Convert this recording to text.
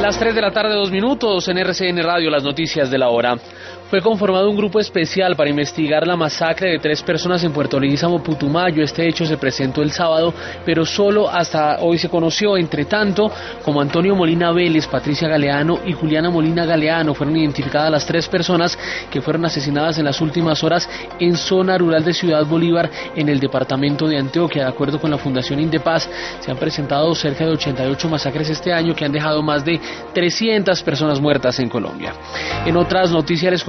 Las 3 de la tarde, 2 minutos, en RCN Radio, las noticias de la hora. Fue conformado un grupo especial para investigar la masacre de 3 personas en Puerto Leguízamo, Putumayo. Este hecho se presentó el sábado, pero solo hasta hoy se conoció. Entre tanto, como Antonio Molina Vélez, Patricia Galeano y Juliana Molina Galeano, fueron identificadas las 3 personas que fueron asesinadas en las últimas horas en zona rural de Ciudad Bolívar, en el departamento de Antioquia. De acuerdo con la Fundación Indepaz, se han presentado cerca de 88 masacres este año que han dejado más de 300 personas muertas en Colombia. En otras noticias les